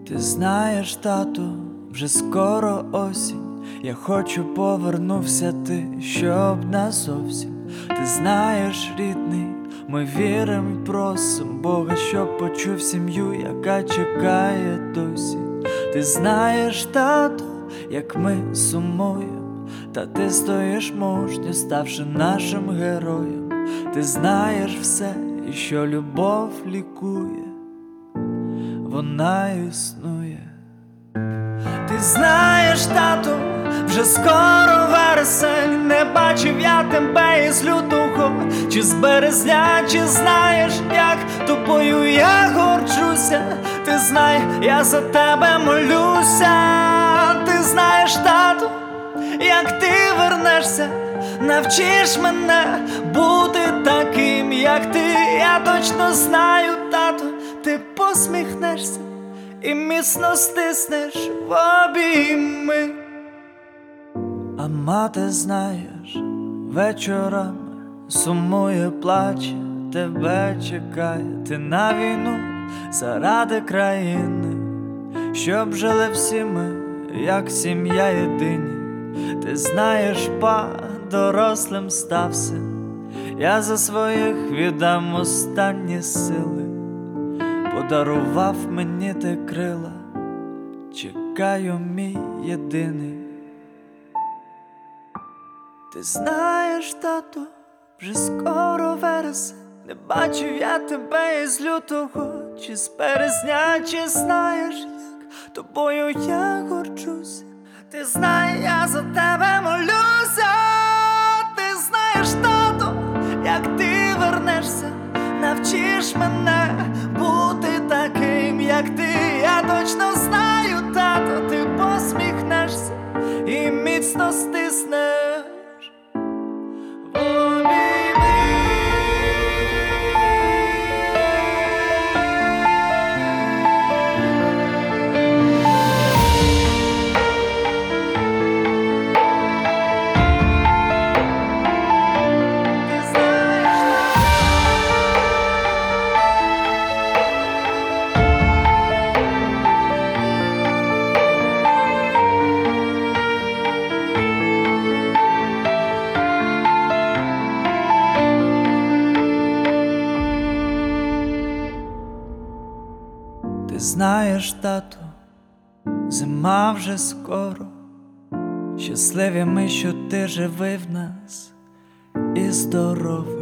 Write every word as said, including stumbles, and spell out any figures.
Ти знаєш, тату, вже скоро осінь. Я хочу, повернувся ти, щоб назовсім. Ти знаєш, рідний, ми вірим і просим Бога, щоб почув сім'ю, яка чекає досі. Ти знаєш, тату, як ми сумуєм, та ти стоїш мужньо, ставши нашим героєм. Ти знаєш все, і що любов лікує, вона існує. Ти знаєш, тату, вже скоро вересень. Не бачив я тебе із лютого чи з березня. Чи знаєш, як тобою я горджуся? Ти знай, я за тебе молюся. Ти знаєш, тату, як ти вернешся, навчиш мене бути таким, як ти. Я точно знаю, тату, ти посміхнешся і міцно стиснеш в обійми. А мати, знаєш, вечорами сумує, плаче, тебе чекає. Ти на війну заради країни, щоб жили всі ми, як сім'я єдині. Ти знаєш, па, дорослим став син. Я за своїх віддам останні сили. Подарував мені ти крила, чекаю, мій єдиний. Ти знаєш, тату, вже скоро вересень. Не бачив я тебе із лютого чи з березня. Чи знаєш, як тобою я горджуся? Ти знаєш, я за тебе молюся. Ти знаєш, тату, як ти вернешся, навчиш мене бути таким, як ти. Я точно знаю, тато, ти посміхнешся і міцно стиснеш в обійми. Ти знаєш, тату, зима вже скоро. Щасливі ми, що ти живий в нас і здоровий.